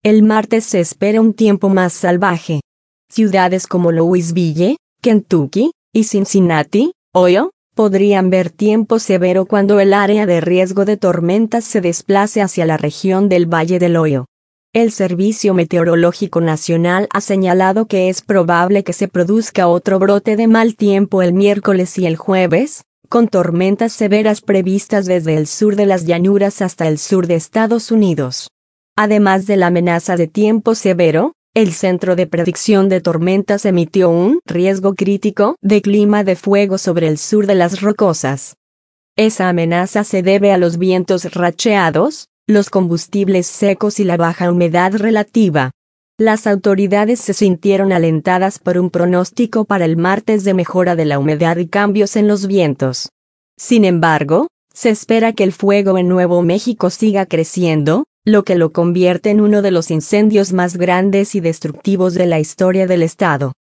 El martes se espera un tiempo más salvaje. Ciudades como Louisville, Kentucky, y Cincinnati, Ohio, podrían ver tiempo severo cuando el área de riesgo de tormentas se desplace hacia la región del Valle del Ohio. El Servicio Meteorológico Nacional ha señalado que es probable que se produzca otro brote de mal tiempo el miércoles y el jueves, con tormentas severas previstas desde el sur de las llanuras hasta el sur de Estados Unidos. Además de la amenaza de tiempo severo, el Centro de Predicción de Tormentas emitió un riesgo crítico de clima de fuego sobre el sur de las Rocosas. Esa amenaza se debe a los vientos racheados, los combustibles secos y la baja humedad relativa. Las autoridades se sintieron alentadas por un pronóstico para el martes de mejora de la humedad y cambios en los vientos. Sin embargo, se espera que el fuego en Nuevo México siga creciendo, lo que lo convierte en uno de los incendios más grandes y destructivos de la historia del estado.